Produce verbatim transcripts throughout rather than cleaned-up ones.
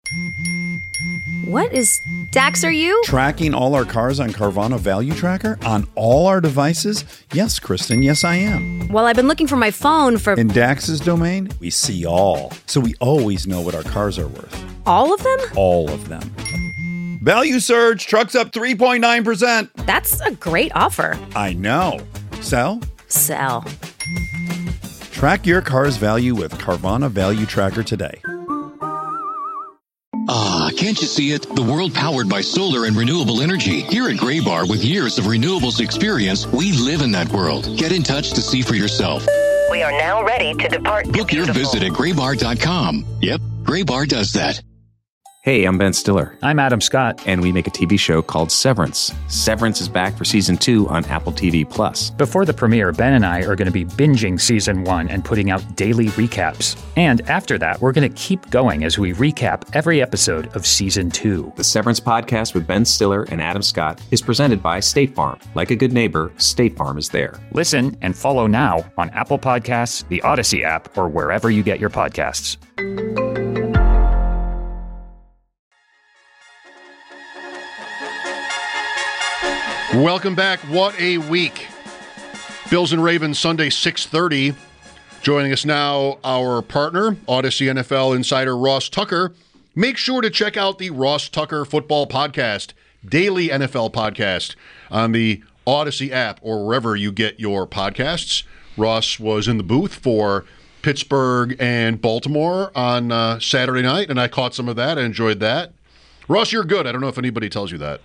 What is... Dax, are you? Tracking all our cars on Carvana Value Tracker on all our devices? Yes, Kristen, yes, I am. Well, I've been looking for my phone for... In Dax's domain, we see all. So we always know what our cars are worth. All of them? All of them. Value surge, trucks up three point nine percent. That's a great offer. I know. Sell? Sell. Track your car's value with Carvana Value Tracker today. Ah, can't you see it? The world powered by solar and renewable energy. Here at Graybar, with years of renewables experience, we live in that world. Get in touch to see for yourself. We are now ready to depart. Book your visit at graybar dot com. Yep, Graybar does that. Hey, I'm Ben Stiller. I'm Adam Scott. And we make a T V show called Severance. Severance is back for season two on Apple T V Plus. Before the premiere, Ben and I are going to be binging season one and putting out daily recaps. And after that, we're going to keep going as we recap every episode of season two. The Severance podcast with Ben Stiller and Adam Scott is presented by State Farm. Like a good neighbor, State Farm is there. Listen and follow now on Apple Podcasts, the Odyssey app, or wherever you get your podcasts. Welcome back. What a week. Bills and Ravens Sunday six thirty. Joining us now, our partner, Odyssey N F L insider Ross Tucker. Make sure to check out the Ross Tucker Football Podcast, daily N F L podcast on the Odyssey app or wherever you get your podcasts. Ross was in the booth for Pittsburgh and Baltimore on uh, Saturday night, and I caught some of that. I enjoyed that. Ross, you're good. I don't know if anybody tells you that.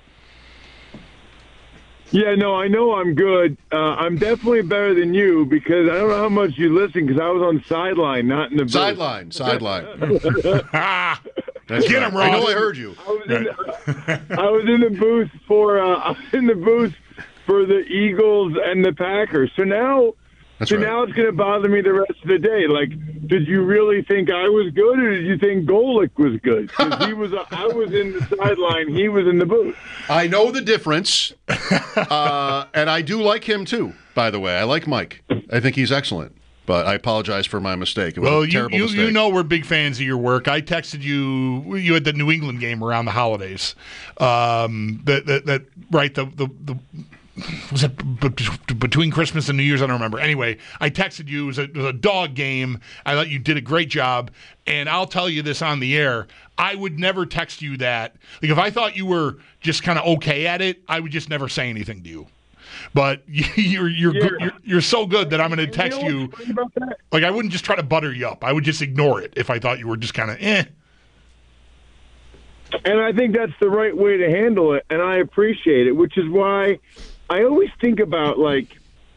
Yeah, no, I know I'm good. Uh, I'm definitely better than you because I don't know how much you listen because I was on sideline, not in the booth. Sideline, sideline. That's Get right. him, Ross. I know I heard you. I was in the, I was in the booth for uh, I was in the booth for the Eagles and the Packers. So now, That's so right. now it's going to bother me the rest of the day. Like, did you really think I was good, or did you think Golick was good? Because he was, I was in the sideline, he was in the booth. I know the difference, uh, and I do like him too. By the way, I like Mike. I think he's excellent. But I apologize for my mistake. It was well, a you terrible you, mistake. you know we're big fans of your work. I texted you. You had the New England game around the holidays. Um, that that that right the the. the was it b- b- between Christmas and New Year's? I don't remember. Anyway, I texted you. It was, a, it was a dog game. I thought you did a great job. And I'll tell you this on the air. I would never text you that. Like, if I thought you were just kind of okay at it, I would just never say anything to you. But you're you're Yeah. you're, you're so good that I'm going to And text you. Know you. what's funny about that? Like, I wouldn't just try to butter you up. I would just ignore it if I thought you were just kind of eh. And I think that's the right way to handle it, and I appreciate it, which is why I always think about, like,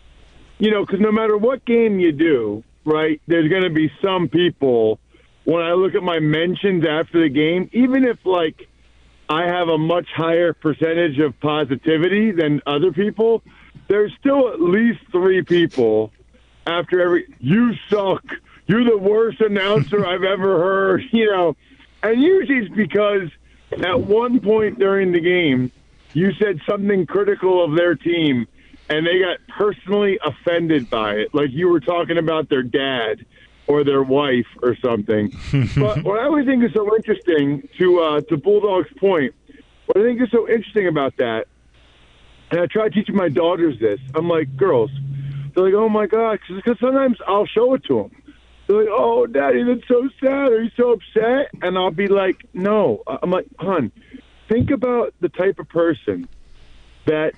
you know, because no matter what game you do, right, there's going to be some people, when I look at my mentions after the game, even if, like, I have a much higher percentage of positivity than other people, there's still at least three people after every, you suck, you're the worst announcer I've ever heard, you know. And usually it's because at one point during the game, you said something critical of their team, and they got personally offended by it. Like you were talking about their dad or their wife or something. But what I always think is so interesting, to uh, to Bulldog's point, what I think is so interesting about that, and I try teaching my daughters this, I'm like, girls, they're like, oh, my God, because sometimes I'll show it to them. They're like, oh, Daddy, that's so sad. Are you so upset? And I'll be like, no. I'm like, hon, think about the type of person that,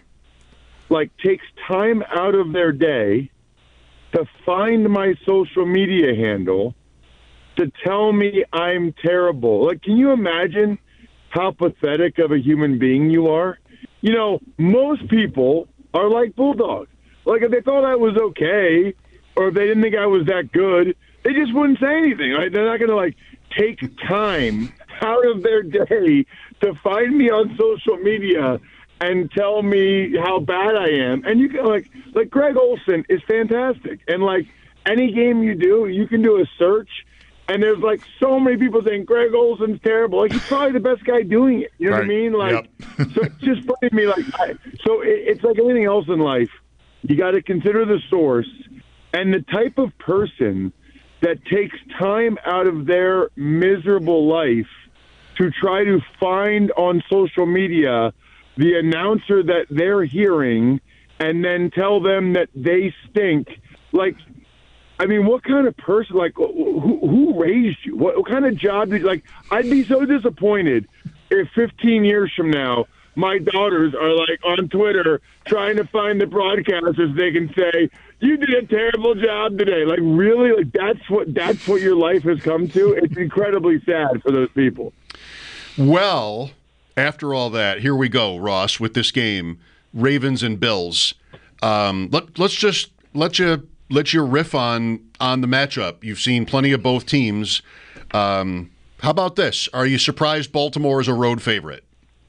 like, takes time out of their day to find my social media handle to tell me I'm terrible. Like, can you imagine how pathetic of a human being you are? You know, most people are like Bulldog. Like, if they thought I was okay or if they didn't think I was that good, they just wouldn't say anything, right? They're not going to, like, take time out of their day to find me on social media and tell me how bad I am. And you can, like, like Greg Olsen is fantastic. And, like, any game you do, you can do a search, and there's, like, so many people saying Greg Olsen's terrible. Like, he's probably the best guy doing it. You know Right. what I mean? Like, Yep. so it's just funny to me. Like, I, so it, it's like anything else in life. You got to consider the source and the type of person that takes time out of their miserable life to try to find on social media the announcer that they're hearing and then tell them that they stink. Like, I mean, what kind of person, like, who, who raised you? What, what kind of job did, like, I'd be so disappointed if fifteen years from now, my daughters are, like, on Twitter trying to find the broadcasters they can say, you did a terrible job today. Like, really? Like, that's what that's what your life has come to? It's incredibly sad for those people. Well, after all that, here we go, Ross, with this game, Ravens and Bills. Um, let, let's just let you let you riff on, on the matchup. You've seen plenty of both teams. Um, how about this? Are you surprised Baltimore is a road favorite?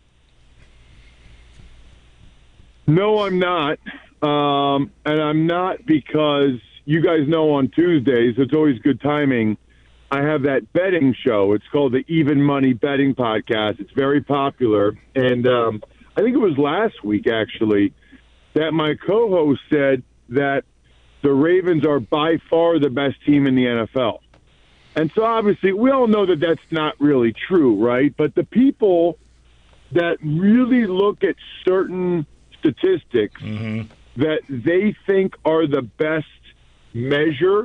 No, I'm not. Um, and I'm not because you guys know on Tuesdays, it's always good timing. I have that betting show. It's called the Even Money Betting Podcast. It's very popular. And um, I think it was last week, actually, that my co-host said that the Ravens are by far the best team in the N F L. And so obviously we all know that that's not really true, right? But the people that really look at certain statistics mm-hmm. that they think are the best measure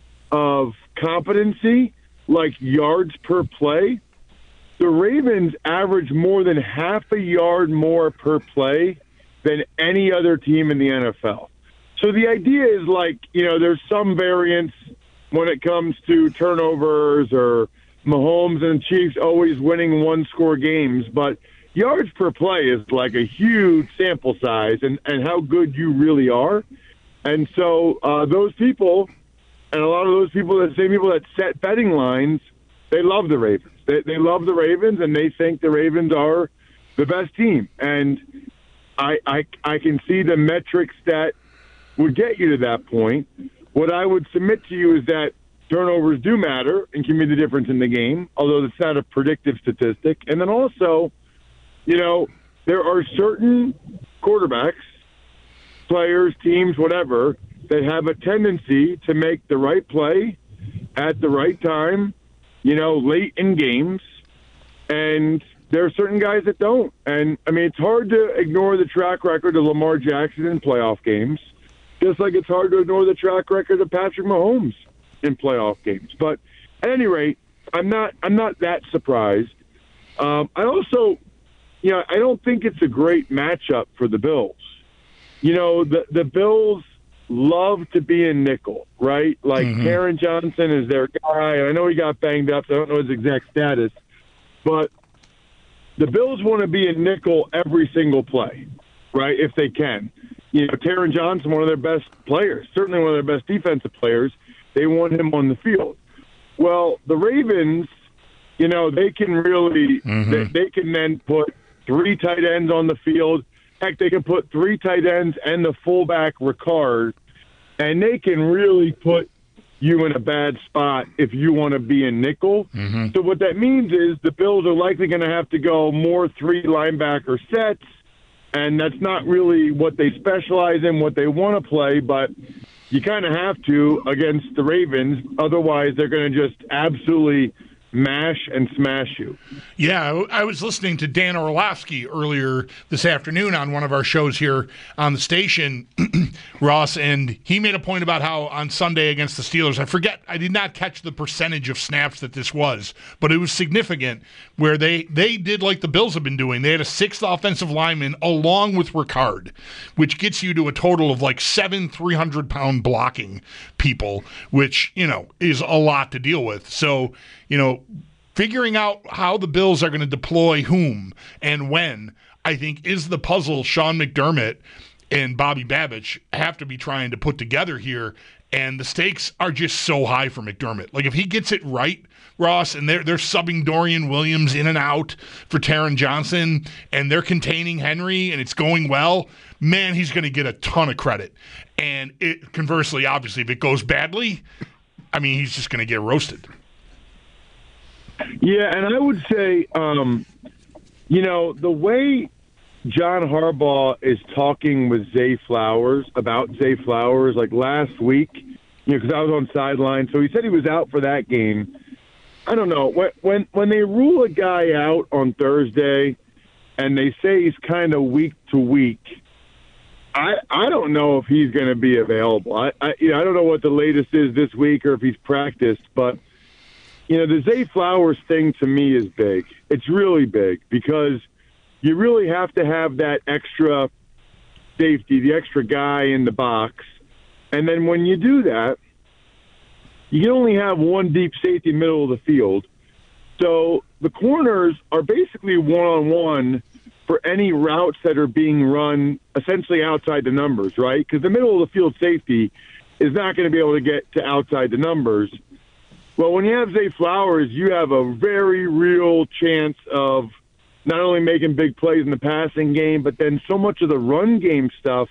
of competency, like yards per play, the Ravens average more than half a yard more per play than any other team in the N F L. So the idea is, like, you know, there's some variance when it comes to turnovers or Mahomes and Chiefs always winning one-score games, but yards per play is like a huge sample size and, and how good you really are. And so uh, those people, and a lot of those people, the same people that set betting lines, they love the Ravens. They, they love the Ravens, and they think the Ravens are the best team. And I, I, I can see the metrics that would get you to that point. What I would submit to you is that turnovers do matter and can be the difference in the game, although it's not a predictive statistic. And then also, you know, there are certain quarterbacks, players, teams, whatever, that have a tendency to make the right play at the right time, you know, late in games. And there are certain guys that don't. And, I mean, it's hard to ignore the track record of Lamar Jackson in playoff games, just like it's hard to ignore the track record of Patrick Mahomes in playoff games. But at any rate, I'm not I'm not that surprised. Um, I also, you know, I don't think it's a great matchup for the Bills. You know, the the Bills love to be in nickel, right? Like mm-hmm. Taron Johnson is their guy. I know he got banged up, so I don't know his exact status. But the Bills want to be in nickel every single play, right, if they can. You know, Taron Johnson, one of their best players, certainly one of their best defensive players. They want him on the field. Well, the Ravens, you know, they can really mm-hmm. they, they can then put three tight ends on the field. Heck, they can put three tight ends and the fullback Ricard, and they can really put you in a bad spot if you want to be in nickel. Mm-hmm. So what that means is the Bills are likely going to have to go more three linebacker sets, and that's not really what they specialize in, what they want to play, but you kind of have to against the Ravens. Otherwise, they're going to just absolutely mash and smash you. Yeah, I was listening to Dan Orlovsky earlier this afternoon on one of our shows here on the station, Ross, and he made a point about how on Sunday against the Steelers, I forget, I did not catch the percentage of snaps that this was, but it was significant where they, they did like the Bills have been doing. They had a sixth offensive lineman along with Ricard, which gets you to a total of like seven three hundred pound blocking people, which, you know, is a lot to deal with. So, you know, figuring out how the Bills are going to deploy whom and when, I think, is the puzzle Sean McDermott and Bobby Babich have to be trying to put together here. And the stakes are just so high for McDermott. Like, if he gets it right, Ross, and they're, they're subbing Dorian Williams in and out for Taron Johnson, and they're containing Henry, and it's going well, man, he's going to get a ton of credit. And it, conversely, obviously, if it goes badly, I mean, he's just going to get roasted. Yeah, and I would say, um, you know, the way John Harbaugh is talking with Zay Flowers about Zay Flowers, like last week, you know, because I was on sideline, so he said he was out for that game. I don't know. When, when, when they rule a guy out on Thursday and they say he's kind of week to week, I, I don't know if he's going to be available. I, I, you know, I don't know what the latest is this week or if he's practiced, but, you know, the Zay Flowers thing to me is big. It's really big because you really have to have that extra safety, the extra guy in the box. And then when you do that, you can only have one deep safety middle of the field. So the corners are basically one-on-one for any routes that are being run essentially outside the numbers, right? Because the middle of the field safety is not going to be able to get to outside the numbers. Well, when you have Zay Flowers, you have a very real chance of not only making big plays in the passing game, but then so much of the run game stuff,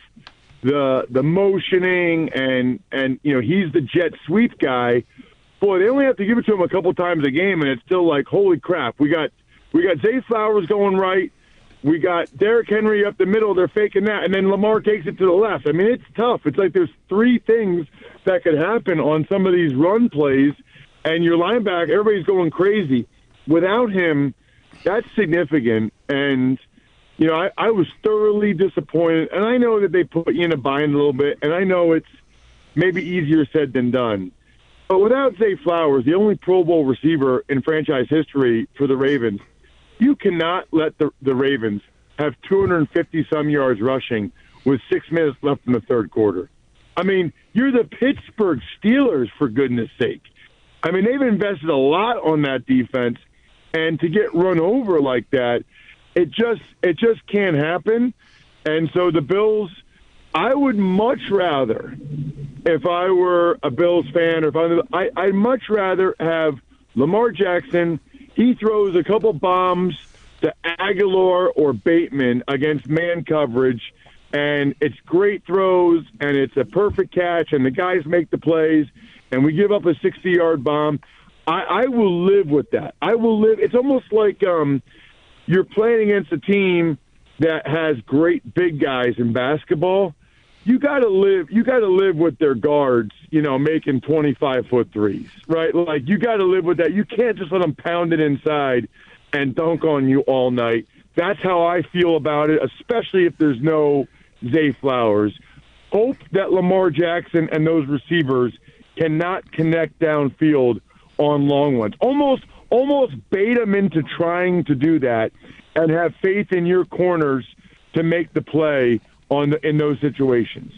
the the motioning, and, and you know, he's the jet sweep guy. Boy, they only have to give it to him a couple times a game, and it's still like, holy crap, we got we got Zay Flowers going right. We got Derrick Henry up the middle. They're faking that. And then Lamar takes it to the left. I mean, it's tough. It's like there's three things that could happen on some of these run plays, and your linebacker, everybody's going crazy. Without him, that's significant. And, you know, I, I was thoroughly disappointed. And I know that they put you in a bind a little bit, and I know it's maybe easier said than done. But without Zay Flowers, the only Pro Bowl receiver in franchise history for the Ravens, you cannot let the, the Ravens have two hundred fifty-some yards rushing with six minutes left in the third quarter. I mean, you're the Pittsburgh Steelers, for goodness sake. I mean, they've invested a lot on that defense, and to get run over like that, it just it just can't happen. And so the Bills, I would much rather, if I were a Bills fan, or if I, I I'd much rather have Lamar Jackson. He throws a couple bombs to Aguilar or Bateman against man coverage, and it's great throws, and it's a perfect catch, and the guys make the plays, and we give up a sixty-yard bomb. I, I will live with that. I will live. It's almost like um, you're playing against a team that has great big guys in basketball. You got to live. You got to live with their guards, you know, making twenty-five foot threes, right? Like, you got to live with that. You can't just let them pound it inside and dunk on you all night. That's how I feel about it, especially if there's no Zay Flowers. Hope that Lamar Jackson and those receivers cannot connect downfield on long ones. Almost, almost bait them into trying to do that, and have faith in your corners to make the play on the, in those situations.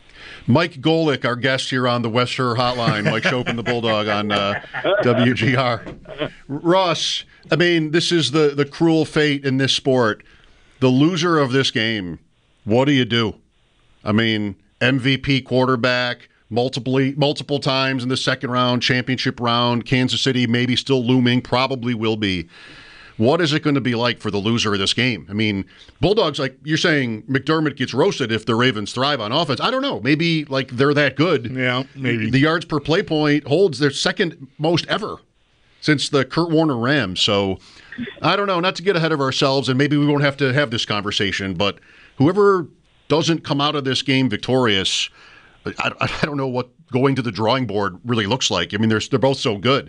Mike Golick, our guest here on the West Shore Hotline. Mike Chopin, the Bulldog, on uh, W G R. Ross, I mean, this is the, the cruel fate in this sport. The loser of this game, what do you do? I mean, M V P quarterback, multiple multiple times in the second round, championship round, Kansas City maybe still looming, probably will be. What is it going to be like for the loser of this game? I mean, Bulldogs, like you're saying, McDermott gets roasted if the Ravens thrive on offense. I don't know. Maybe like they're that good. Yeah, maybe. The yards per play point holds their second most ever since the Kurt Warner Rams. So I don't know. Not to get ahead of ourselves, and maybe we won't have to have this conversation, but whoever doesn't come out of this game victorious, I, I don't know what going to the drawing board really looks like. I mean, they're, they're both so good.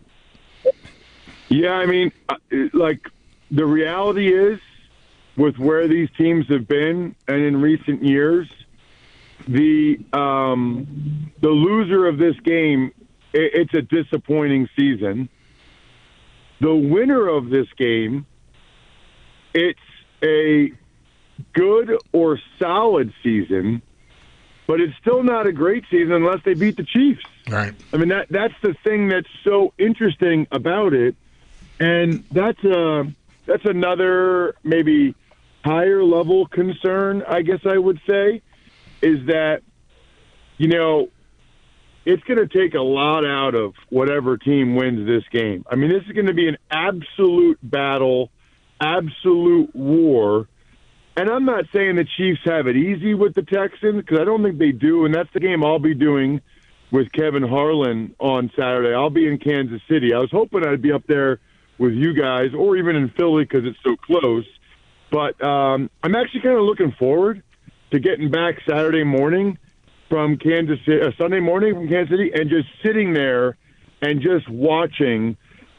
Yeah, I mean, like, the reality is, with where these teams have been and in recent years, the um, the loser of this game, it, it's a disappointing season. The winner of this game, it's a good or solid season, but it's still not a great season unless they beat the Chiefs. Right. I mean, that that's the thing that's so interesting about it. And that's a, that's another maybe higher level concern, I guess I would say, is that, you know, it's going to take a lot out of whatever team wins this game. I mean, this is going to be an absolute battle, absolute war. And I'm not saying the Chiefs have it easy with the Texans, because I don't think they do, and that's the game I'll be doing with Kevin Harlan on Saturday. I'll be in Kansas City. I was hoping I'd be up there with you guys, or even in Philly because it's so close. But um, I'm actually kind of looking forward to getting back Saturday morning from Kansas City, uh, Sunday morning from Kansas City, and just sitting there and just watching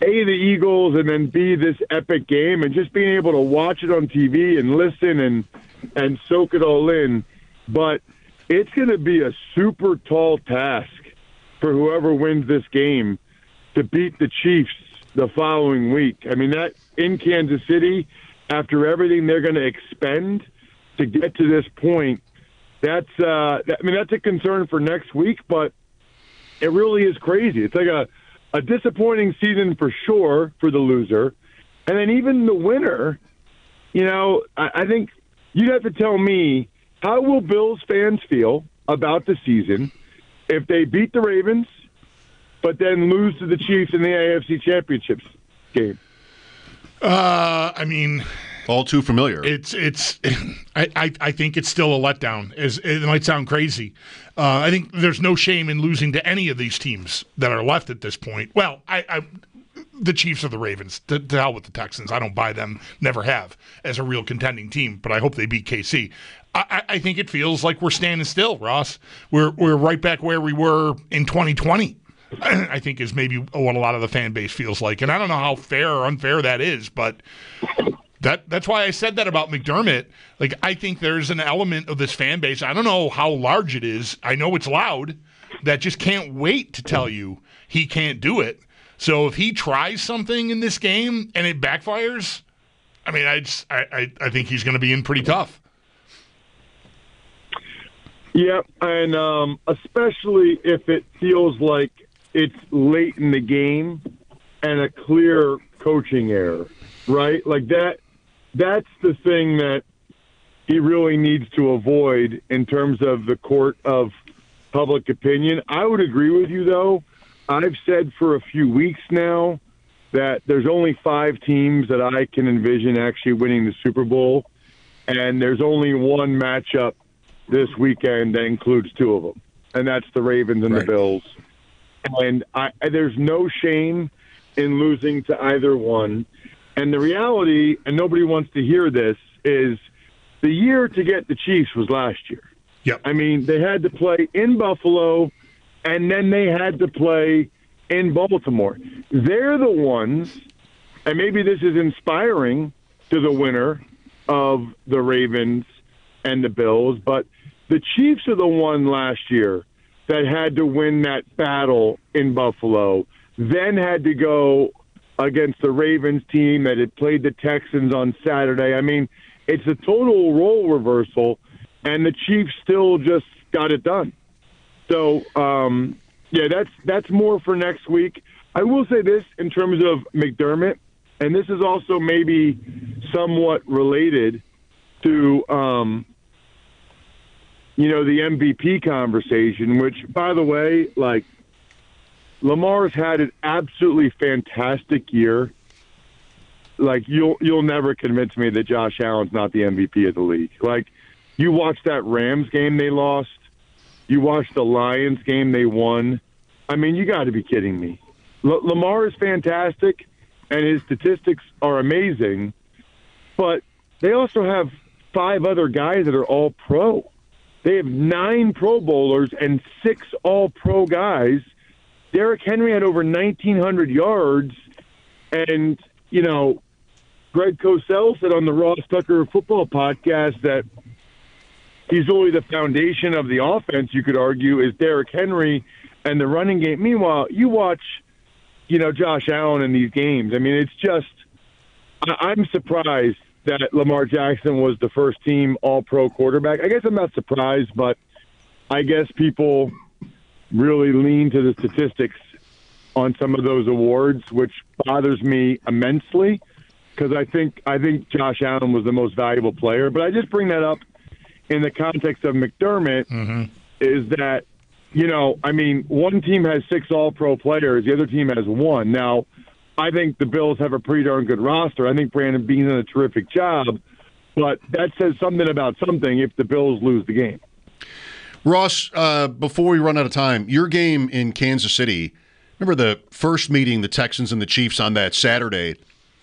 A, the Eagles, and then B, this epic game, and just being able to watch it on T V and listen and and soak it all in. But it's going to be a super tall task for whoever wins this game to beat the Chiefs the following week. I mean, that in Kansas City, after everything they're going to expend to get to this point, that's uh, I mean, that's a concern for next week, but it really is crazy. It's like a, a disappointing season for sure for the loser. And then even the winner, you know, I, I think you'd have to tell me, how will Bills fans feel about the season if they beat the Ravens but then lose to the Chiefs in the A F C Championships game? Uh, I mean, all too familiar. It's it's. I, I, I think it's still a letdown. Is it might sound crazy. Uh, I think there's no shame in losing to any of these teams that are left at this point. Well, I, I the Chiefs or the Ravens. To, to hell with the Texans. I don't buy them. Never have as a real contending team. But I hope they beat K C. I, I think it feels like we're standing still, Ross. We're we're right back where we were in twenty twenty. I think is maybe what a lot of the fan base feels like. And I don't know how fair or unfair that is, but that that's why I said that about McDermott. Like, I think there's an element of this fan base, I don't know how large it is, I know it's loud, that just can't wait to tell you he can't do it. So if he tries something in this game and it backfires, I mean, I just, I, I, I think he's going to be in pretty tough. Yeah, and um, especially if it feels like it's late in the game and a clear coaching error, right? Like that, that's the thing that he really needs to avoid in terms of the court of public opinion. I would agree with you, though. I've said for a few weeks now that there's only five teams that I can envision actually winning the Super Bowl, and there's only one matchup this weekend that includes two of them, and that's the Ravens and right. the Bills. And I, there's no shame in losing to either one. And the reality, and nobody wants to hear this, is the year to get the Chiefs was last year. Yep. I mean, they had to play in Buffalo, and then they had to play in Baltimore. They're the ones, and maybe this is inspiring to the winner of the Ravens and the Bills, but the Chiefs are the one last year that had to win that battle in Buffalo, then had to go against the Ravens team that had played the Texans on Saturday. I mean, it's a total role reversal, and the Chiefs still just got it done. So, um, yeah, that's that's more for next week. I will say this in terms of McDermott, and this is also maybe somewhat related to um, – you know, the M V P conversation, which, by the way, like, Lamar's had an absolutely fantastic year. Like, you'll you'll never convince me that Josh Allen's not the M V P of the league. Like, you watch that Rams game they lost. You watch the Lions game they won. I mean, you got to be kidding me. L- Lamar is fantastic, and his statistics are amazing, but they also have five other guys that are all pro. They have nine Pro Bowlers and six All-Pro guys. Derrick Henry had over nineteen hundred yards. And, you know, Greg Cosell said on the Ross Tucker Football Podcast that he's really the foundation of the offense, you could argue, is Derrick Henry and the running game. Meanwhile, you watch, you know, Josh Allen in these games. I mean, it's just – I'm surprised that Lamar Jackson was the first team all-pro quarterback. I guess I'm not surprised, but I guess people really lean to the statistics on some of those awards, which bothers me immensely because I think I think Josh Allen was the most valuable player. But I just bring that up in the context of McDermott mm-hmm. is that, you know, I mean, one team has six all-pro players, the other team has one. Now, I think the Bills have a pretty darn good roster. I think Brandon Beane's done a terrific job, but that says something about something if the Bills lose the game. Ross, uh, before we run out of time, your game in Kansas City, remember the first meeting, the Texans and the Chiefs on that Saturday,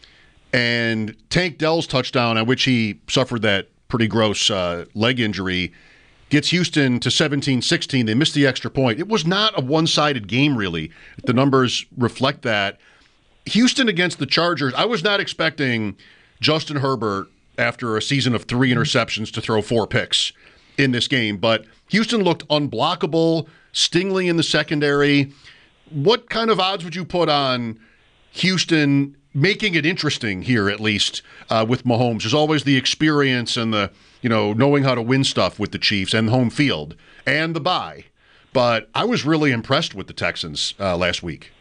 and Tank Dell's touchdown, on which he suffered that pretty gross uh, leg injury, gets Houston to seventeen sixteen. They missed the extra point. It was not a one-sided game, really. The numbers reflect that. Houston against the Chargers, I was not expecting Justin Herbert, after a season of three interceptions, to throw four picks in this game. But Houston looked unblockable, Stingley in the secondary. What kind of odds would you put on Houston making it interesting here, at least, uh, with Mahomes? There's always the experience and the, you know, knowing how to win stuff with the Chiefs and home field and the bye. But I was really impressed with the Texans uh, last week.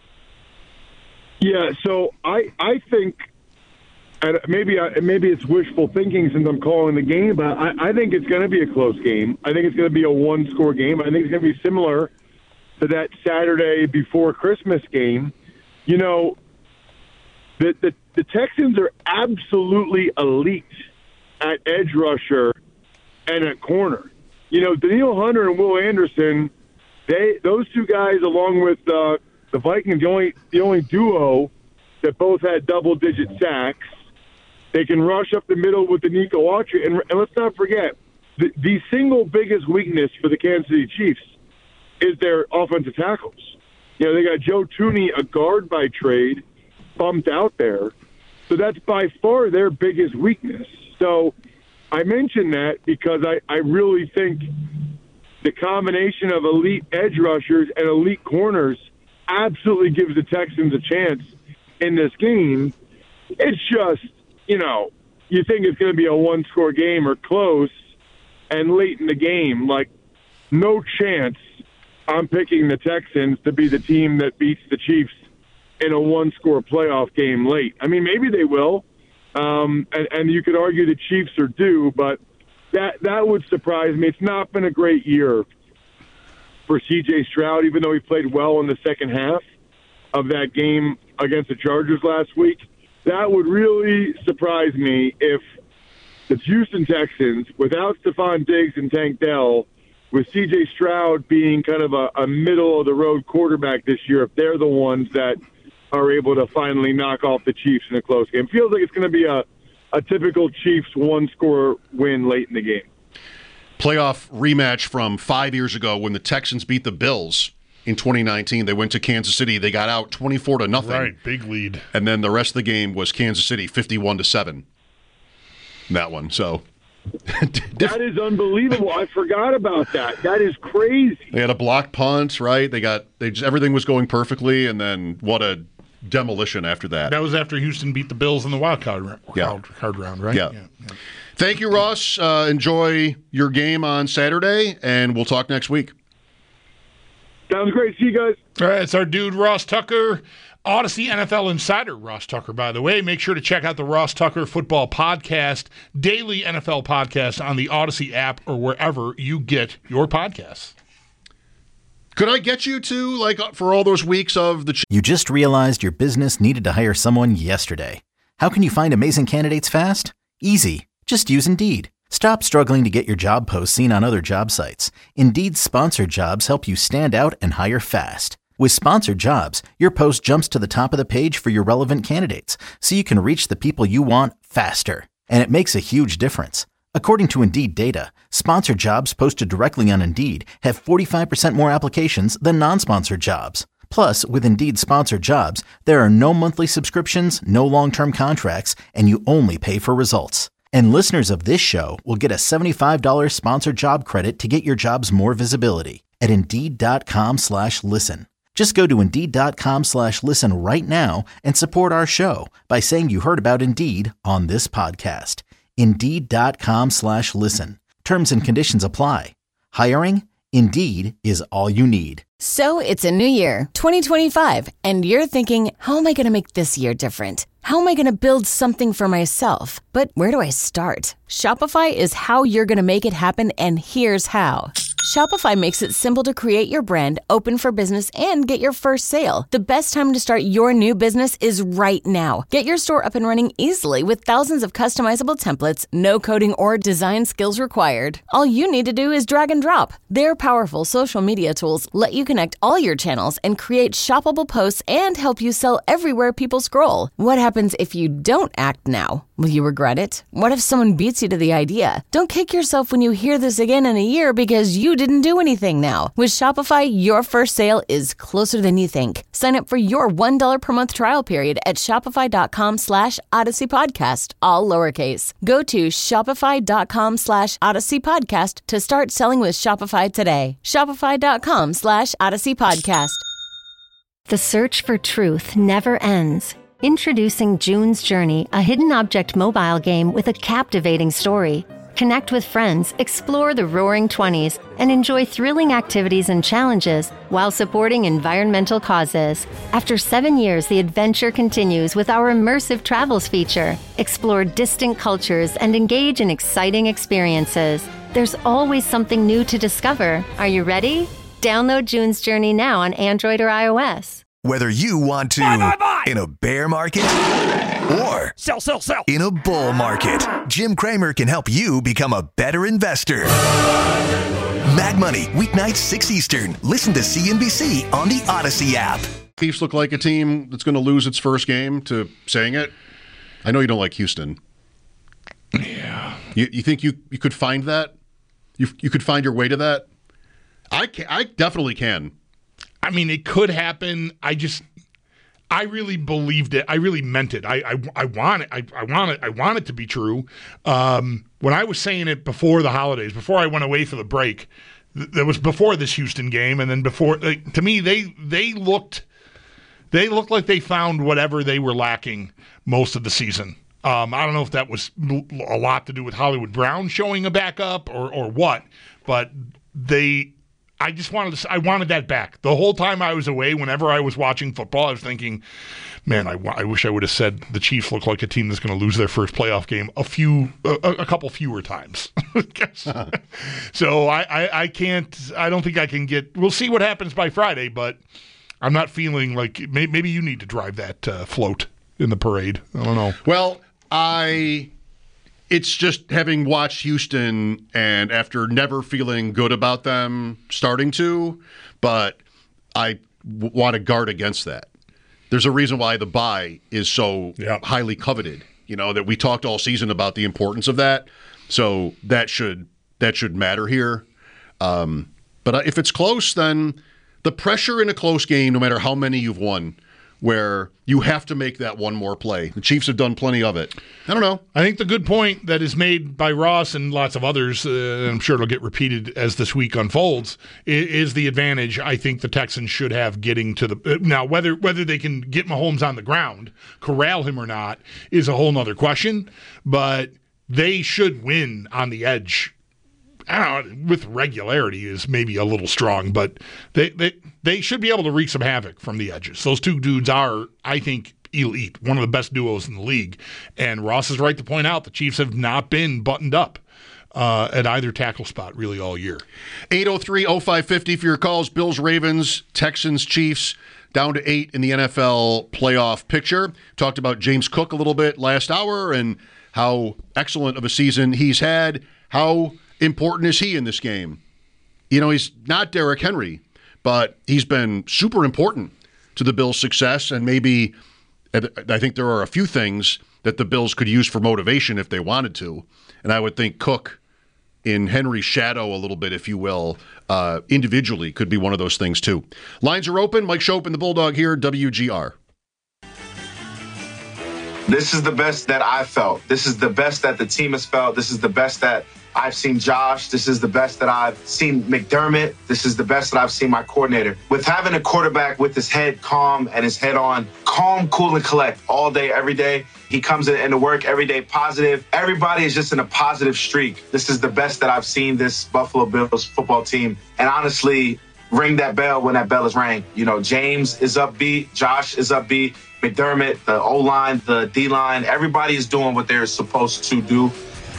Yeah, so I I think, and maybe I, maybe it's wishful thinking since I'm calling the game, but I, I think it's going to be a close game. I think it's going to be a one-score game. I think it's going to be similar to that Saturday before Christmas game. You know, the the, the Texans are absolutely elite at edge rusher and at corner. You know, Danielle Hunter and Will Anderson, they those two guys, along with uh, the Vikings, the only the only duo that both had double-digit sacks. They can rush up the middle with the Nico Autry. And, and let's not forget, the, the single biggest weakness for the Kansas City Chiefs is their offensive tackles. You know, they got Joe Thuney, a guard by trade, bumped out there. So that's by far their biggest weakness. So I mention that because I, I really think the combination of elite edge rushers and elite corners absolutely gives the Texans a chance in this game. It's just, you know, you think it's going to be a one-score game or close, and late in the game, like, no chance I'm picking the Texans to be the team that beats the Chiefs in a one-score playoff game late. I mean, maybe they will, um, and, and you could argue the Chiefs are due, but that that would surprise me. It's not been a great year for C J Stroud, even though he played well in the second half of that game against the Chargers last week. That would really surprise me if the Houston Texans, without Stephon Diggs and Tank Dell, with C J Stroud being kind of a, a middle-of-the-road quarterback this year, if they're the ones that are able to finally knock off the Chiefs in a close game. Feels like it's going to be a, a typical Chiefs one-score win late in the game. Playoff rematch from five years ago when the Texans beat the Bills in twenty nineteen. They went to Kansas City. They got out twenty-four to nothing. Right, big lead. And then the rest of the game was Kansas City fifty-one to seven. That one. So that is unbelievable. I forgot about that. That is crazy. They had a blocked punt, right? They got they just, everything was going perfectly, and then what a demolition after that. That was after Houston beat the Bills in the wild card, wild yeah. card round, right? Yeah. yeah, yeah. Thank you, Ross. Uh, enjoy your game on Saturday, and we'll talk next week. Sounds great. See you guys. All right, it's our dude, Ross Tucker, Odyssey N F L Insider, Ross Tucker, by the way. Make sure to check out the Ross Tucker Football Podcast, daily N F L podcast on the Odyssey app or wherever you get your podcasts. Could I get you to, like, for all those weeks of the... Ch- you just realized your business needed to hire someone yesterday. How can you find amazing candidates fast? Easy. Just use Indeed. Stop struggling to get your job posts seen on other job sites. Indeed's sponsored jobs help you stand out and hire fast. With sponsored jobs, your post jumps to the top of the page for your relevant candidates, so you can reach the people you want faster. And it makes a huge difference. According to Indeed data, sponsored jobs posted directly on Indeed have forty-five percent more applications than non-sponsored jobs. Plus, with Indeed sponsored jobs, there are no monthly subscriptions, no long-term contracts, and you only pay for results. And listeners of this show will get a seventy-five dollars sponsored job credit to get your jobs more visibility at Indeed.com slash listen. Just go to Indeed.com slash listen right now and support our show by saying you heard about Indeed on this podcast. Indeed.com slash listen. Terms and conditions apply. Hiring? Indeed is all you need. So it's a new year, twenty twenty-five, and you're thinking, how am I going to make this year different? How am I going to build something for myself? But where do I start? Shopify is how you're going to make it happen, and here's how. Shopify makes it simple to create your brand, open for business, and get your first sale. The best time to start your new business is right now. Get your store up and running easily with thousands of customizable templates, no coding or design skills required. All you need to do is drag and drop. Their powerful social media tools let you connect all your channels and create shoppable posts and help you sell everywhere people scroll. What happens if you don't act now? Will you regret it? What if someone beats you to the idea? Don't kick yourself when you hear this again in a year because you didn't do anything now. With Shopify, your first sale is closer than you think. Sign up for your one dollar per month trial period at shopify.com slash Odyssey Podcast, all lowercase. Go to shopify.com slash Odyssey Podcast to start selling with Shopify today. Shopify.com slash Odyssey Podcast. The search for truth never ends. Introducing June's Journey, a hidden object mobile game with a captivating story. Connect with friends, explore the Roaring Twenties, and enjoy thrilling activities and challenges while supporting environmental causes. After seven years, the adventure continues with our immersive travels feature. Explore distant cultures and engage in exciting experiences. There's always something new to discover. Are you ready? Download June's Journey now on Android or iOS. Whether you want to buy, buy, buy. in a bear market or sell, sell, sell. in a bull market, Jim Cramer can help you become a better investor. Mag Money, weeknights six Eastern. Listen to C N B C on the Odyssey app. Chiefs look like a team that's going to lose its first game to saying it. I know you don't like Houston. Yeah. You, you think you, you could find that? You you could find your way to that? I can, I definitely can. I mean, it could happen. I just, I really believed it. I really meant it. I, I, I want it. I, I want it. I want it to be true. Um, when I was saying it before the holidays, before I went away for the break, th- that was before this Houston game, and then before. Like, to me, they they looked, they looked like they found whatever they were lacking most of the season. Um, I don't know if that was a lot to do with Hollywood Brown showing a backup or or what, but they. I just wanted to, I wanted that back. The whole time I was away, whenever I was watching football, I was thinking, man, I, I wish I would have said the Chiefs look like a team that's going to lose their first playoff game a few, a, a couple fewer times. So I, I, I can't, I don't think I can get, we'll see what happens by Friday, but I'm not feeling like, maybe, maybe you need to drive that uh, float in the parade. I don't know. Well, I... It's just having watched Houston and after never feeling good about them starting to, but I w- want to guard against that. There's a reason why the bye is so yep. highly coveted, you know, that we talked all season about the importance of that. So that should that should matter here. Um, but if it's close, then the pressure in a close game, no matter how many you've won, where you have to make that one more play. The Chiefs have done plenty of it. I don't know. I think the good point that is made by Ross and lots of others, uh, and I'm sure it'll get repeated as this week unfolds, is, is the advantage I think the Texans should have getting to the uh, – now, whether whether they can get Mahomes on the ground, corral him or not, is a whole other question, but they should win on the edge. I don't know, with regularity is maybe a little strong, but they, they they should be able to wreak some havoc from the edges. Those two dudes are, I think, elite, one of the best duos in the league. And Ross is right to point out the Chiefs have not been buttoned up uh, at either tackle spot really all year. eight oh three oh five fifty for your calls. Bills, Ravens, Texans, Chiefs, down to eight in the N F L playoff picture. Talked about James Cook a little bit last hour and how excellent of a season he's had. How important is he in this game? You know, he's not Derrick Henry, but he's been super important to the Bills' success, and maybe I think there are a few things that the Bills could use for motivation if they wanted to, and I would think Cook in Henry's shadow a little bit, if you will, uh, individually could be one of those things too. Lines are open. Mike Schopp and the Bulldog here, W G R. This is the best that I've felt. This is the best that the team has felt. This is the best that I've seen Josh. This is the best that I've seen McDermott. This is the best that I've seen my coordinator. With having a quarterback with his head calm and his head on, calm, cool, and collect all day, every day. He comes in into work every day positive. Everybody is just in a positive streak. This is the best that I've seen this Buffalo Bills football team. And honestly, ring that bell when that bell is rang. You know, James is upbeat. Josh is upbeat. McDermott, the O-line, the D-line, everybody is doing what they're supposed to do.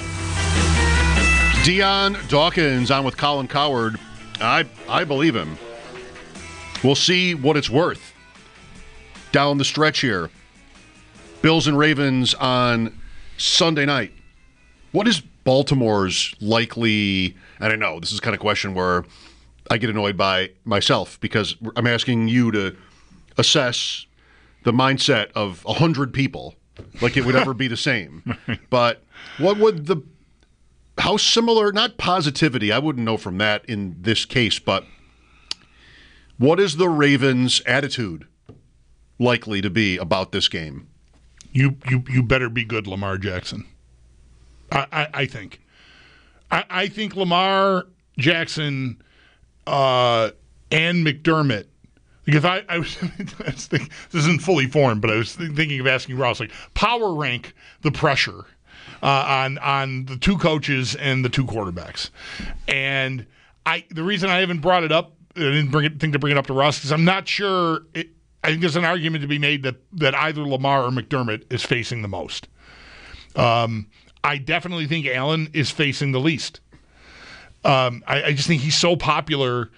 Dion Dawkins on with Colin Cowherd. I I believe him. We'll see what it's worth down the stretch here. Bills and Ravens on Sunday night. What is Baltimore's likely... I don't know. This is the kind of question where I get annoyed by myself because I'm asking you to assess the mindset of one hundred people like it would ever be the same. But what would the... how similar, not positivity, I wouldn't know from that in this case, but what is the Ravens' attitude likely to be about this game? You you you better be good, Lamar Jackson. I, I, I think. I, I think Lamar Jackson uh, and McDermott. Because I, I was, I was thinking, this isn't fully formed, but I was thinking of asking Ross, like, power rank the pressure uh, on on the two coaches and the two quarterbacks. And I the reason I haven't brought it up, I didn't bring it, think to bring it up to Ross, because I'm not sure. It, I think there's an argument to be made that, that either Lamar or McDermott is facing the most. Um, I definitely think Allen is facing the least. Um, I, I just think he's so popular.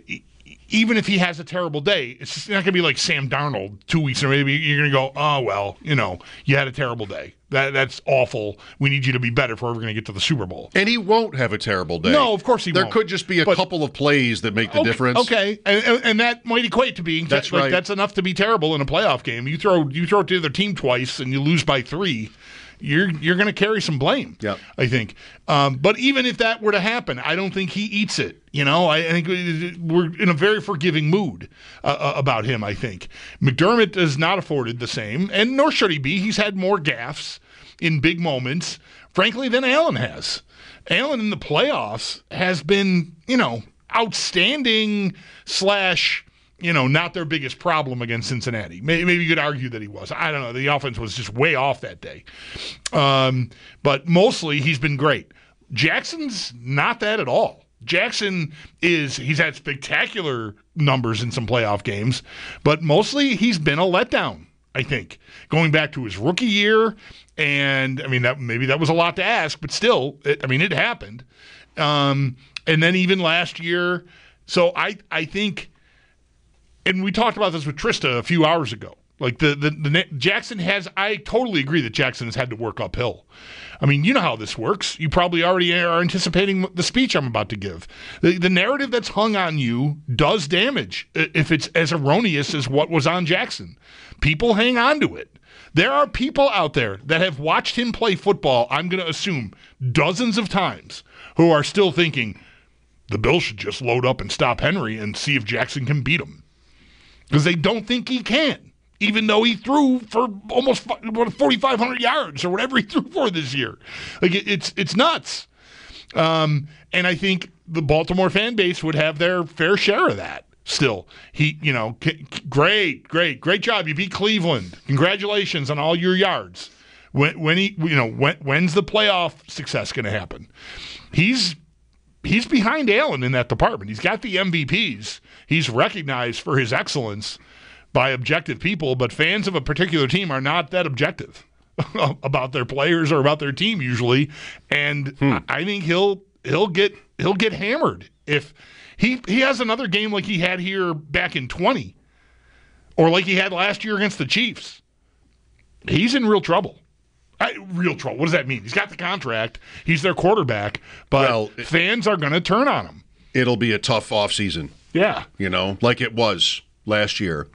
Even if he has a terrible day, it's just not going to be like Sam Darnold two weeks or maybe you're going to go, oh, well, you know, you had a terrible day. That That's awful. We need you to be better if we're ever going to get to the Super Bowl. And he won't have a terrible day. No, of course he there won't. There could just be a but, couple of plays that make the okay, difference. Okay, and, and that might equate to being that's like, right. That's enough to be terrible in a playoff game. You throw you throw it to the other team twice and you lose by three. You're you're going to carry some blame, yep. I think. Um, but even if that were to happen, I don't think he eats it. You know, I, I think we're in a very forgiving mood uh, about him, I think. McDermott is not afforded the same, and nor should he be. He's had more gaffes in big moments, frankly, than Allen has. Allen in the playoffs has been, you know, outstanding slash... you know, not their biggest problem against Cincinnati. Maybe, maybe you could argue that he was. I don't know. The offense was just way off that day. Um, but mostly he's been great. Jackson's not that at all. Jackson is, he's had spectacular numbers in some playoff games, but mostly he's been a letdown, I think. Going back to his rookie year, and I mean, that maybe that was a lot to ask, but still, it, I mean, it happened. Um, and then even last year. So I, I think... And we talked about this with Trista a few hours ago. Like the, the the Jackson has, I totally agree that Jackson has had to work uphill. I mean, you know how this works. You probably already are anticipating the speech I'm about to give. The, the narrative that's hung on you does damage if it's as erroneous as what was on Jackson. People hang on to it. There are people out there that have watched him play football, I'm going to assume, dozens of times, who are still thinking, the Bills should just load up and stop Henry and see if Jackson can beat him. Because they don't think he can, even though he threw for almost forty-five hundred yards or whatever he threw for this year. Like it, it's it's nuts. Um, and I think the Baltimore fan base would have their fair share of that still. He, you know, c- great, great, great job. You beat Cleveland. Congratulations on all your yards. When, when he, you know, when, when's the playoff success going to happen? He's he's behind Allen in that department. He's got the M V Ps. He's recognized for his excellence by objective people, but fans of a particular team are not that objective about their players or about their team usually. And hmm. I think he'll he'll get he'll get hammered if he he has another game like he had here back in twenty, or like he had last year against the Chiefs. He's in real trouble. I, real trouble. What does that mean? He's got the contract. He's their quarterback, but well, fans are going to turn on him. It'll be a tough offseason. Yeah. You know, like it was last year.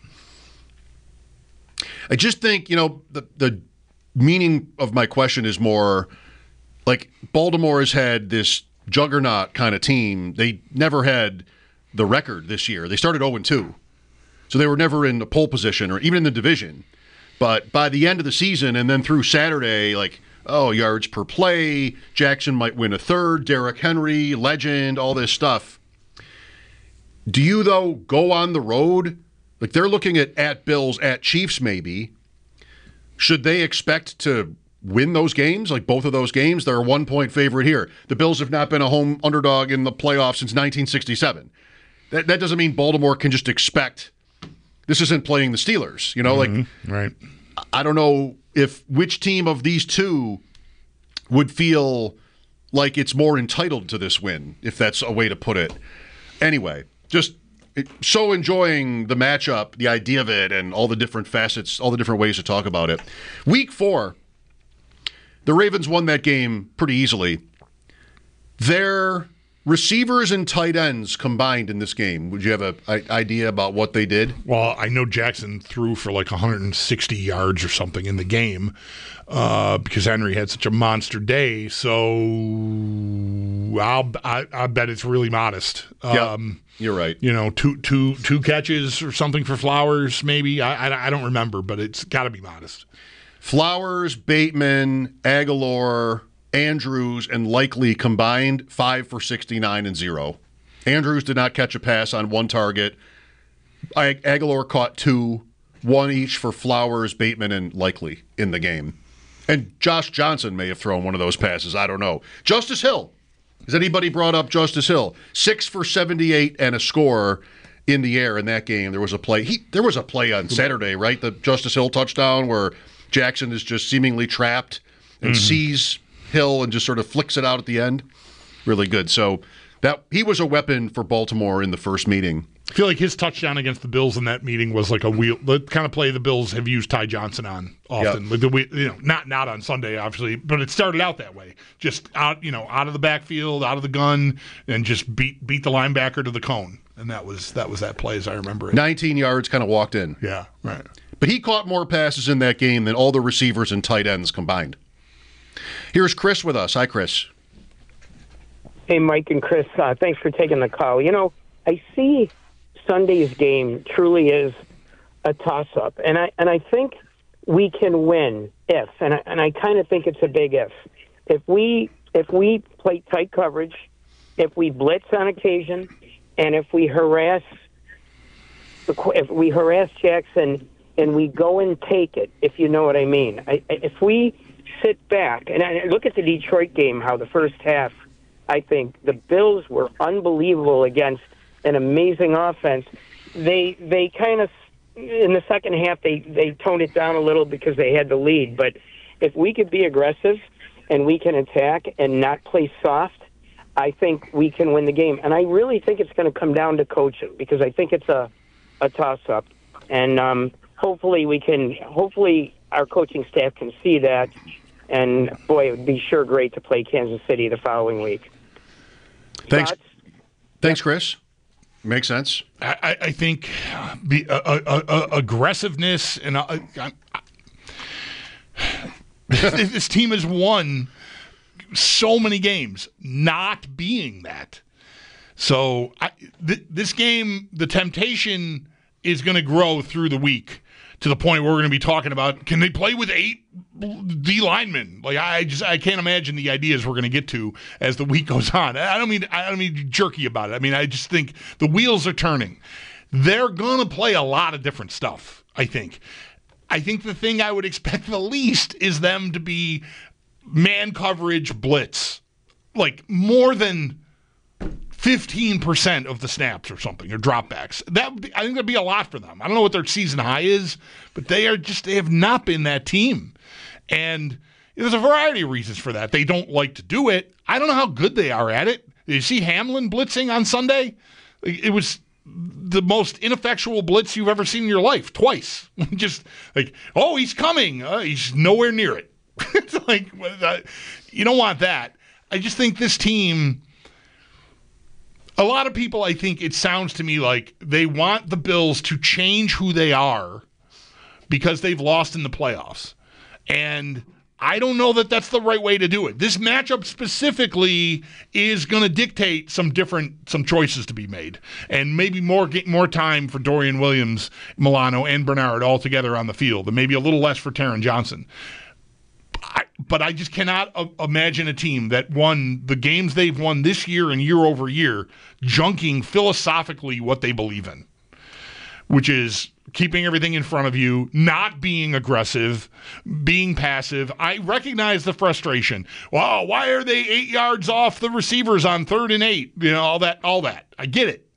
I just think, you know, the the meaning of my question is more like Baltimore has had this juggernaut kind of team. They never had the record this year. They started oh and two. So they were never in the pole position or even in the division. But by the end of the season and then through Saturday, like, oh, yards per play, Jackson might win a third, Derrick Henry, legend, all this stuff. Do you, though, go on the road? Like, they're looking at at Bills, at Chiefs, maybe. Should they expect to win those games, like both of those games? They're a one-point favorite here. The Bills have not been a home underdog in the playoffs since nineteen sixty-seven. That, that doesn't mean Baltimore can just expect this isn't playing the Steelers. You know, mm-hmm. like, right. I don't know if which team of these two would feel like it's more entitled to this win, if that's a way to put it. Anyway, just so enjoying the matchup, the idea of it, and all the different facets, all the different ways to talk about it. Week four, the Ravens won that game pretty easily. Their Receivers and tight ends combined in this game. Would you have an idea about what they did? Well, I know Jackson threw for like one hundred sixty yards or something in the game uh, because Henry had such a monster day. So I'll, I, I bet it's really modest. Um, yeah, you're right. You know, two, two, two catches or something for Flowers, maybe. I, I, I don't remember, but it's got to be modest. Flowers, Bateman, Aguilar, Andrews, and Likely combined five for sixty-nine and zero. Andrews did not catch a pass on one target. Aguilar caught two, one each for Flowers, Bateman, and Likely in the game. And Josh Johnson may have thrown one of those passes. I don't know. Justice Hill. Has anybody brought up Justice Hill? Six for seventy-eight and a score in the air in that game. There was a play. He, there was a play on Saturday, right? The Justice Hill touchdown where Jackson is just seemingly trapped and mm-hmm. sees Hill and just sort of flicks it out at the end. Really good. So that he was a weapon for Baltimore in the first meeting. I feel like his touchdown against the Bills in that meeting was like a wheel, the kind of play the Bills have used Ty Johnson on often. Yep. Like the, you know, not not on Sunday, obviously, but it started out that way. Just out, you know, out of the backfield, out of the gun, and just beat beat the linebacker to the cone. And that was that was that play as I remember it. nineteen yards, kind of walked in. Yeah, right. But he caught more passes in that game than all the receivers and tight ends combined. Here's Chris with us. Hi, Chris. Hey, Mike and Chris. Uh, thanks for taking the call. You know, I see Sunday's game truly is a toss-up, and I and I think we can win if, and I, and I kind of think it's a big if. If we if we play tight coverage, if we blitz on occasion, and if we harass if we harass Jackson and we go and take it, if you know what I mean. I, if we sit back, and I look at the Detroit game, how the first half, I think the Bills were unbelievable against an amazing offense. They they kind of, in the second half, they, they toned it down a little because they had the lead. But if we could be aggressive and we can attack and not play soft, I think we can win the game. And I really think it's going to come down to coaching because I think it's a, a toss-up. And um, hopefully we can, hopefully our coaching staff can see that. And, boy, it would be sure great to play Kansas City the following week. Thanks. Thoughts? Thanks, Chris. Makes sense. I, I think the uh, uh, uh, aggressiveness and uh, uh, this, this team has won so many games not being that. So I, th- this game, the temptation is going to grow through the week to the point where we're going to be talking about, can they play with eight D linemen? Like I just I can't imagine the ideas we're going to get to as the week goes on. I don't mean I don't mean jerky about it. I mean I just think the wheels are turning. They're going to play a lot of different stuff, I think. I think the thing I would expect the least is them to be man coverage blitz. Like more than fifteen percent of the snaps or something, or dropbacks. That I think that'd be a lot for them. I don't know what their season high is, but they are just they have not been that team. And there's a variety of reasons for that. They don't like to do it. I don't know how good they are at it. Did you see Hamlin blitzing on Sunday? It was the most ineffectual blitz you've ever seen in your life, twice. Just like, oh, he's coming. Uh, he's nowhere near it. It's like, you don't want that. I just think this team... A lot of people, I think it sounds to me like they want the Bills to change who they are because they've lost in the playoffs. And I don't know that that's the right way to do it. This matchup specifically is going to dictate some different, some choices to be made. And maybe more more time for Dorian Williams, Milano, and Bernard all together on the field. And maybe a little less for Taron Johnson. I, but I just cannot uh, imagine a team that won the games they've won this year and year over year junking philosophically what they believe in, which is keeping everything in front of you, not being aggressive, being passive. I recognize the frustration. Wow, why are they eight yards off the receivers on third and eight? You know, all that, all that. I get it.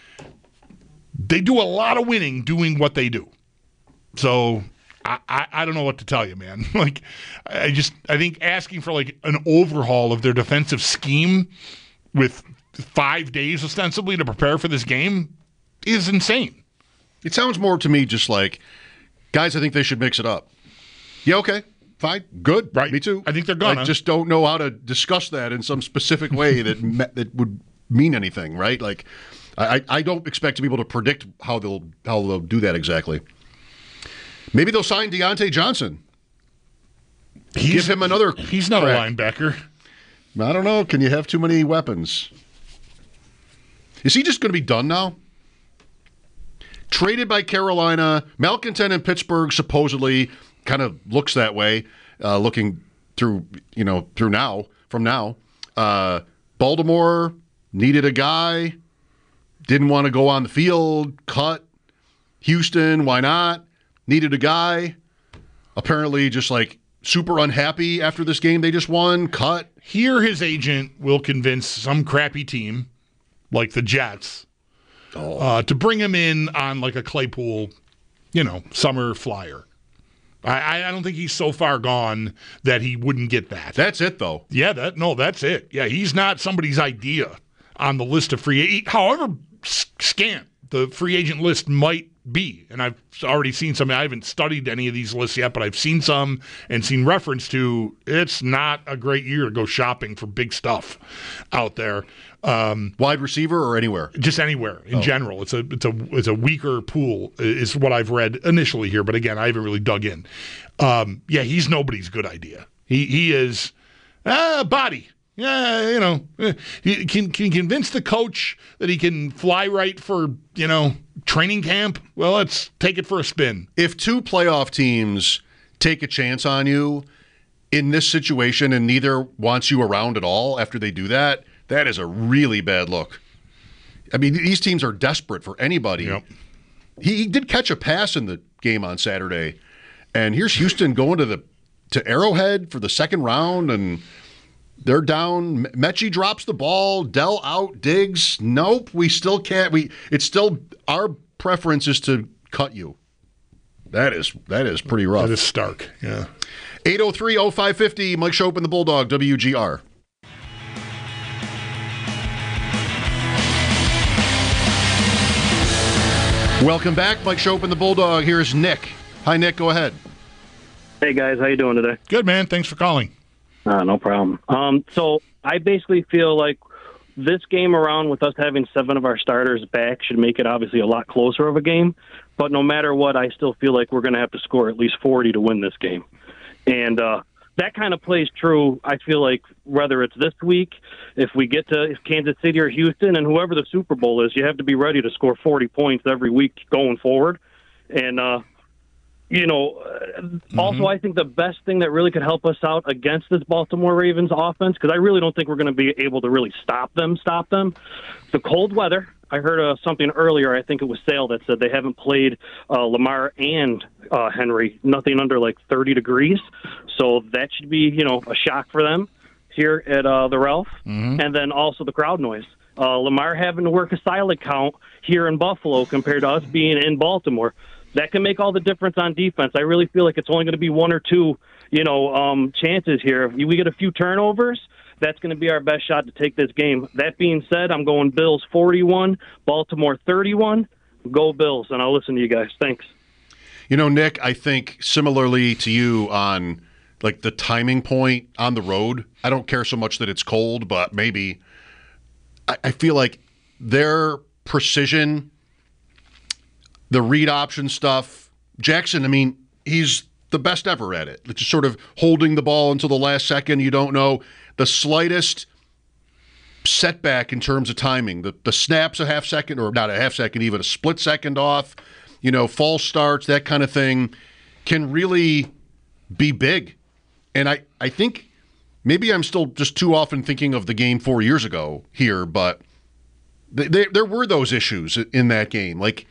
They do a lot of winning doing what they do. So... I, I, I don't know what to tell you, man. Like, I just I think asking for like an overhaul of their defensive scheme with five days ostensibly to prepare for this game is insane. It sounds more to me just like, guys, I think they should mix it up. Yeah, okay, fine, good, right? Me too. I think they're gonna. I just don't know how to discuss that in some specific way that me, that would mean anything, right? Like, I, I don't expect to be able to predict how they'll how they'll do that exactly. Maybe they'll sign Deontay Johnson. He's, Give him another. He's not crack. a linebacker. I don't know. Can you have too many weapons? Is he just going to be done now? Traded by Carolina, malcontent in Pittsburgh supposedly kind of looks that way, uh, looking through, you know, through now, from now. Uh, Baltimore needed a guy, didn't want to go on the field, cut. Houston, why not? Needed a guy. Apparently just like super unhappy after this game they just won, cut. Here his agent will convince some crappy team like the Jets oh. uh, to bring him in on like a Claypool, you know, summer flyer. I, I don't think he's so far gone that he wouldn't get that. That's it, though. Yeah, that no, that's it. Yeah, he's not somebody's idea on the list of free agents. However scant the free agent list might be, and I've already seen some. I haven't studied any of these lists yet, but I've seen some and seen reference to it's not a great year to go shopping for big stuff out there. Um, Wide receiver or anywhere? Just anywhere in oh. general. It's a it's a it's a weaker pool is what I've read initially here, but again, I haven't really dug in. Um, yeah, he's nobody's good idea. He he is a uh, body. Yeah, you know, he can can convince the coach that he can fly right for, you know, training camp. Well, let's take it for a spin. If two playoff teams take a chance on you in this situation and neither wants you around at all after they do that, that is a really bad look. I mean, these teams are desperate for anybody. Yep. He, he did catch a pass in the game on Saturday, and here's Houston going to the to Arrowhead for the second round, and they're down. Mechie drops the ball. Dell out. Diggs. Nope. We still can't. We. It's still our preference is to cut you. That is that is pretty rough. That is stark. Yeah. eight oh three oh five fifty. Mike Schopp and the Bulldog. W G R. Welcome back, Mike Schopp and the Bulldog. Here's Nick. Hi, Nick. Go ahead. Hey guys, how you doing today? Good, man. Thanks for calling. Uh, no problem. Um, so I basically feel like this game around with us having seven of our starters back should make it obviously a lot closer of a game. But no matter what, I still feel like we're going to have to score at least forty to win this game. And uh, that kind of plays true, I feel like, whether it's this week, if we get to Kansas City or Houston, and whoever the Super Bowl is, you have to be ready to score forty points every week going forward. And, uh, you know, mm-hmm. also I think the best thing that really could help us out against this Baltimore Ravens offense, because I really don't think we're going to be able to really stop them, stop them, the cold weather. I heard uh, something earlier, I think it was Sale, that said they haven't played uh, Lamar and uh, Henry, nothing under like thirty degrees. So that should be, you know, a shock for them here at uh, the Ralph. Mm-hmm. And then also the crowd noise. Uh, Lamar having to work a silent count here in Buffalo compared to us being in Baltimore. That can make all the difference on defense. I really feel like it's only going to be one or two, you know, um, chances here. If we get a few turnovers, that's going to be our best shot to take this game. That being said, I'm going Bills forty-one, Baltimore thirty-one. Go Bills, and I'll listen to you guys. Thanks. You know, Nick, I think similarly to you on like the timing point on the road. I don't care so much that it's cold, but maybe I, I feel like their precision, the read option stuff, Jackson, I mean, he's the best ever at it. Just sort of holding the ball until the last second. You don't know the slightest setback in terms of timing. The the snaps a half second, or not a half second, even a split second off, you know, false starts, that kind of thing can really be big. And I, I think maybe I'm still just too often thinking of the game four years ago here, but they, they, there were those issues in that game. Like,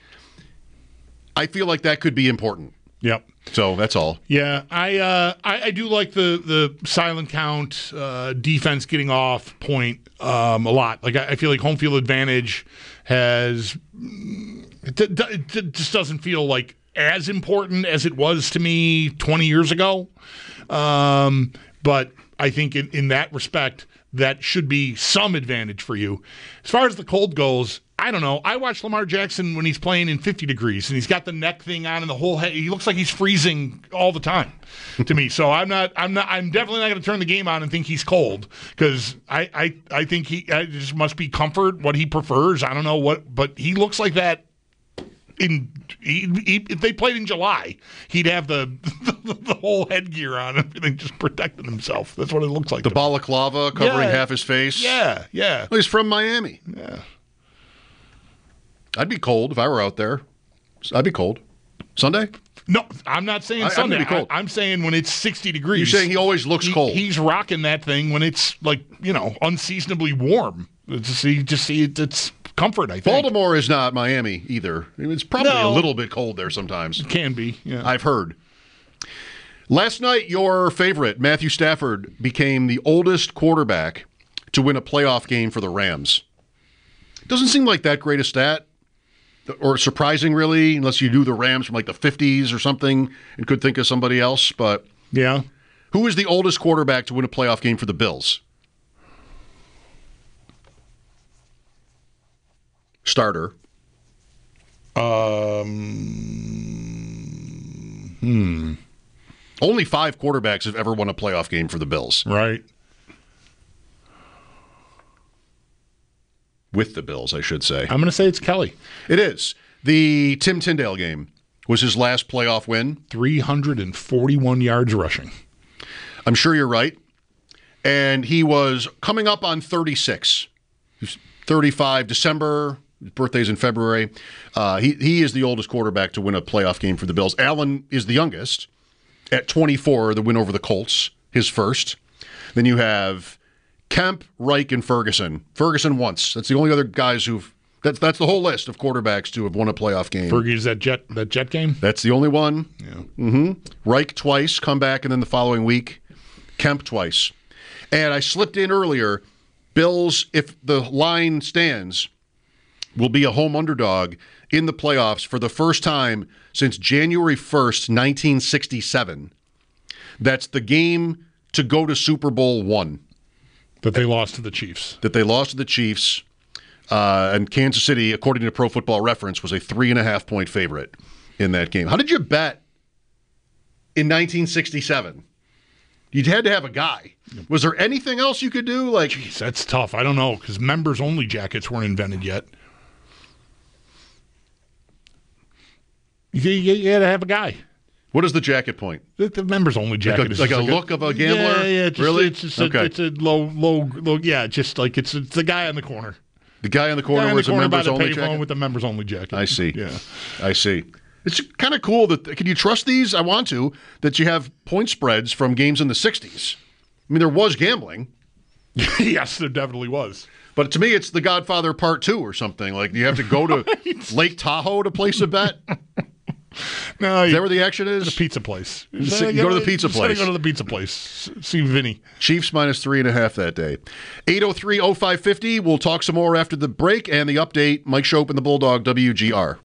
I feel like that could be important. Yep. So that's all. Yeah, I uh, I, I do like the the silent count uh, defense getting off point um, a lot. Like I, I feel like home field advantage has it, d- d- it just doesn't feel like as important as it was to me twenty years ago. Um, but I think in, in that respect, that should be some advantage for you. As far as the cold goes, I I don't know. I watch Lamar Jackson when he's playing in fifty degrees, and he's got the neck thing on and the whole head. He looks like he's freezing all the time to me. So I'm not. I'm not. I'm definitely not going to turn the game on and think he's cold because I, I. I think he I just must be comfort what he prefers. I don't know what, but he looks like that. In he, he, if they played in July, he'd have the, the the whole headgear on and everything, just protecting himself. That's what it looks like. The balaclava covering yeah. half his face. Yeah, yeah. Well, he's from Miami. Yeah. I'd be cold if I were out there. I'd be cold. Sunday? No, I'm not saying I, Sunday. I'm, be cold. I, I'm saying when it's sixty degrees. You're saying he always looks he, cold. He's rocking that thing when it's like, you know, unseasonably warm. It's just, you just see it, it's comfort, I think. Baltimore is not Miami either. It's probably No. a little bit cold there sometimes. It can be, yeah. I've heard. Last night, your favorite, Matthew Stafford, became the oldest quarterback to win a playoff game for the Rams. Doesn't seem like that great a stat, or surprising really, unless you knew the Rams from like the fifties or something and could think of somebody else. But yeah, who is the oldest quarterback to win a playoff game for the Bills? Starter. Um. Hmm. Only five quarterbacks have ever won a playoff game for the Bills. Right. With the Bills, I should say. I'm going to say it's Kelly. It is. The Tim Tyndale game was his last playoff win. three hundred forty-one yards rushing. I'm sure you're right. And he was coming up on thirty-six. He's thirty-five December. His birthday's in February. Uh, he, he is the oldest quarterback to win a playoff game for the Bills. Allen is the youngest at twenty-four, the win over the Colts, his first. Then you have Kemp, Reich, and Ferguson. Ferguson once. That's the only other guys who've that's that's the whole list of quarterbacks to have won a playoff game. Fergie's that jet that jet game? That's the only one. Yeah. Mm-hmm. Reich twice, come back, and then the following week, Kemp twice. And I slipped in earlier, Bills, if the line stands, will be a home underdog in the playoffs for the first time since January first, nineteen sixty-seven. That's the game to go to Super Bowl one. That they lost to the Chiefs. That they lost to the Chiefs. Uh, and Kansas City, according to Pro Football Reference, was a three and a half point favorite in that game. How did you bet in nineteen sixty-seven? You had to have a guy. Was there anything else you could do? Like, jeez, that's tough. I don't know, because members-only jackets weren't invented yet. You, you, you had to have a guy. What is the jacket point? The, the members-only jacket like a, is like a like look a, of a gambler. Yeah, yeah. Just, really? It's just okay. a, it's a low, low, low. Yeah, just like it's it's the guy on the corner. The guy on the corner the guy wears the corner a members-only jacket with the members-only jacket. I see. Yeah, I see. It's kind of cool that. Can you trust these? I want to. That you have point spreads from games in the sixties. I mean, there was gambling. Yes, there definitely was. But to me, it's The Godfather Part Two or something. Like, you have to go to Lake Tahoe to place a bet. No, is that where the action is? The pizza place. You go to the pizza place. Go to the pizza place. See Vinny. Chiefs minus three and a half that day. eight oh three oh five fifty. We'll talk some more after the break and the update. Mike Schopp and the Bulldog, W G R.